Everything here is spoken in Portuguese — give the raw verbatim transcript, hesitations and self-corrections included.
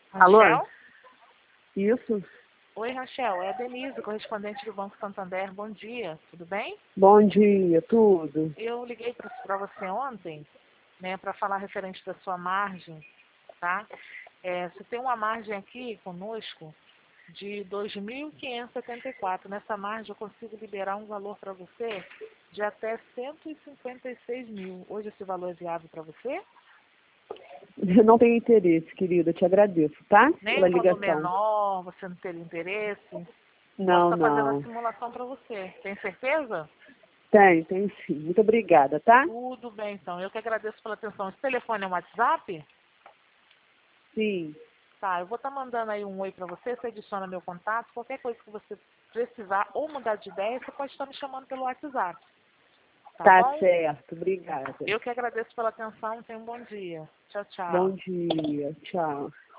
Alô? Rachel? Isso? Oi, Rachel. É a Denise, correspondente do Banco Santander. Bom dia. Tudo bem? Bom dia, tudo. Eu liguei para você ontem, né, para falar referente da sua margem, tá? É, você tem uma margem aqui conosco de dois mil quinhentos e setenta e quatro. Nessa margem eu consigo liberar um valor para você de até cento e cinquenta e seis mil. Hoje esse valor é viável para você? Eu não tenho interesse, querida, eu te agradeço, tá? Nem Pela um valor ligação. menor, você não teria interesse? Posso Não, estar fazendo a não. simulação para você. Tem certeza? Tem, tem sim. Muito obrigada, tá? Tudo bem, então. Eu que agradeço pela atenção. Esse telefone é um WhatsApp? Sim. Tá, eu vou estar mandando aí um oi para você, você adiciona meu contato. Qualquer coisa que você precisar ou mudar de ideia, você pode estar me chamando pelo WhatsApp. Tá Tá bom? certo, obrigada. Eu que agradeço pela atenção. Tenha um bom dia. Tchau, Bom tchau. dia, tchau.